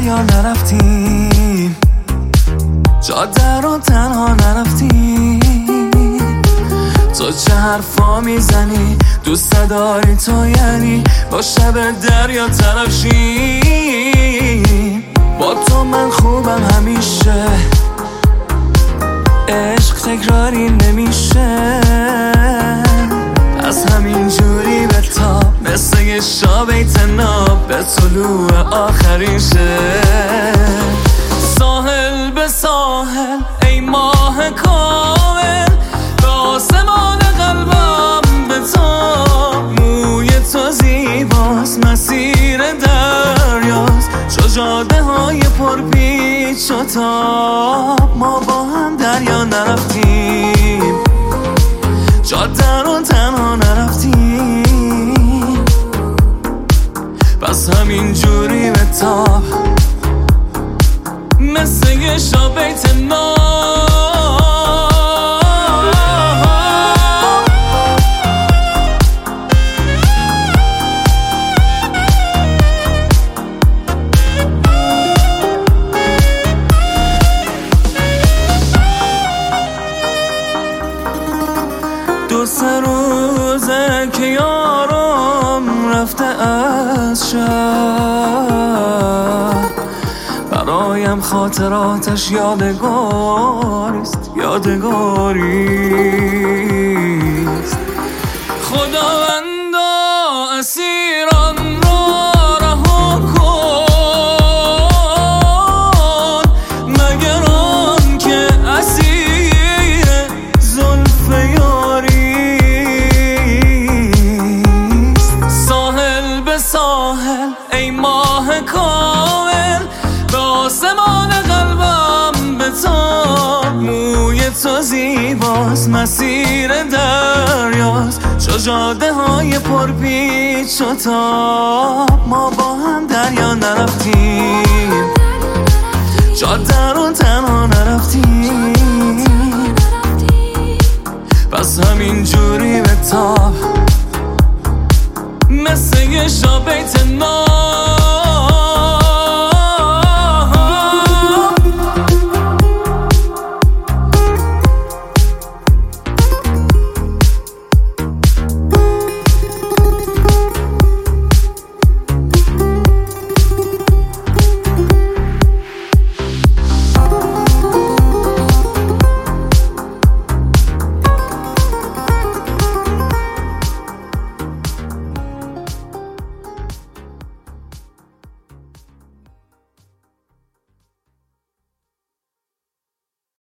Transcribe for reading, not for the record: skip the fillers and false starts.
دریا نرفتیم، جاده رو تنها نرفتیم. تو چه حرفا میزنی؟ دوست داری تو یعنی با شب دریا طرف شیم. با تو من خوبم همیشه، عشق تکراری نمیشه. از همین جوری به تاب مثل یه شابه تناب به طلوع آخرین شب. ساحل به ساحل ای ماه کامل، به آسمان قلبم به تو. موی تو زیباست، مسیر دریاست، چو جاده های پرپیچ و تاب. ما با هم دریا نرفتیم، جاده رو تنها نرفتیم. پس همین جوری به تاب مثل یه شب بیت ناب. دو سه روزه که یارم رفته از شهر، برایم خاطراتش یادگاریست، یادگاریست. خداوندا اسیران را رها کن، مگر آن که اسیر زلف یاریست. ساحل به ساحل ای ماه کامل، به آسمان قلبم به تو. موی تو زیباست، مسیر دریاست، چو جاده های پرپیچ و تاب. ما با هم دریا نرفتیم، جاده رو تنها نرفتیم. پس همین جوری به تاب مثل یه شب بیت ناب.